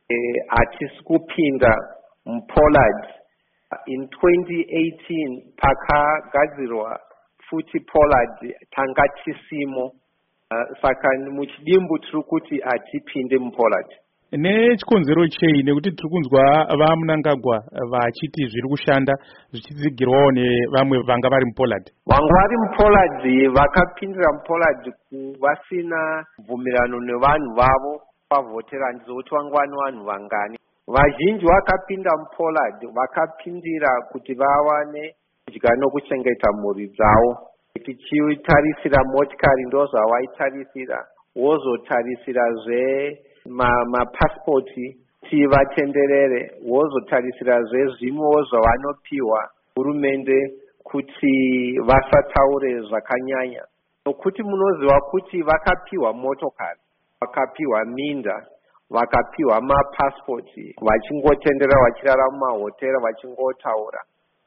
hatisi kupinda muPollard. In 2018 pakagadzirwa futi Pollard tanga tisimo, saka muchidimbu tiri kuti hatipinde muPollard. Nechikonzero chei nekuti tiri kunzwa vaMnangagwa vachiti zviri kushanda zvichitsigirwawo nevamwe vanga vari muPollard? Vanga vari muPollard vakapindira muPollard vasina bvumirano nevanhu vavo pavhotera, handizoti vanga vane vanhu vangani. Vazhinji vakapinda muPollard vakapindira kuti vawane kudya nokuchengeta mhuri dzavo. Tichitarisira motikari ndozvavaitarisira, wozotarisirazve mapasipoti kuti vatenderere, wozotarisirazve zvimwewo zvavanopiwa hurumende kuti vasataure zvakanyanya. Nokuti munoziva kuti vakapiwa motokari, vakapiwa minda, vakapiwa mapasipoti, vachingotendera vachirara mumahotera vachingotaura.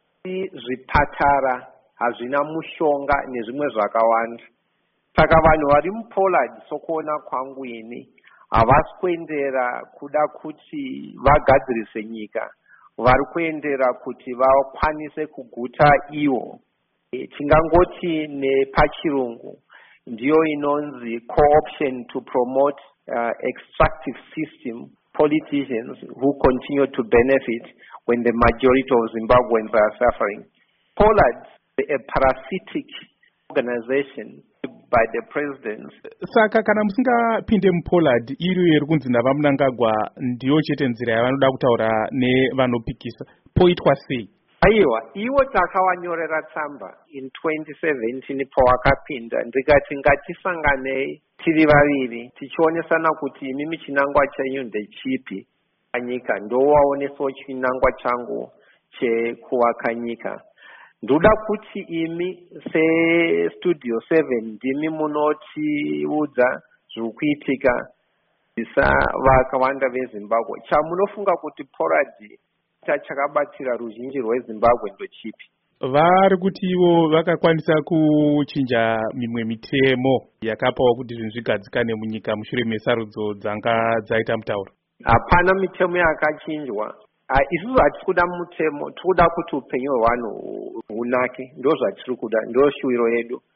Zvipatara hazvina mushonga nezvimwe zvakawanda. Saka vanhu vari muPollard sokuona kwangu ini havasi kuendera kuda kuti vagadzirise nyika, vari kuendera kuti vakwanise kuguta ivo. Tingangoti nepachirungu ndiyo inonzi co-option to promote extractive system politicians who continue to benefit when the majority of Zimbabweans are suffering. Pollard, a parasitic organization by the president. Saka kana musingapinde muPollard, iri kunzi navaMnangagwa ndiyo chete nzira yavanoda kutaura nevanopikisa, poitwa sei? Aiwa, iwo takavanyorera tsamba in 2017 pawakapinda, ndikati ngatisanganei tiri vaviri tichionesana kuti imimi chinangwa chenyu ndechipi nyika, ndowaonesawo chinangwa changu chekuvaka nyika. Ndoda kuti imi seStudio 7 ndimi munotiudza zvikuitika vakawanda veZimbabwe. Chamunofunga kuti Pollard chakabatsira ruzhinji rweZimbabwe ndochipi? Vari kuti ivo vakakwanisa kuchinja mimwe mitemo yakapawo kuti zvinhu zvigadzikane munyika mushure mesarudzo dzanga dzaita mutauro. Hapana mitemo yakachinjwa. Isusu hatisi kuda mutemo, tiri kuda kuti upenyu hwevanhu hunake. Ndo zvatiri kuda, ndo shuwiro yedu.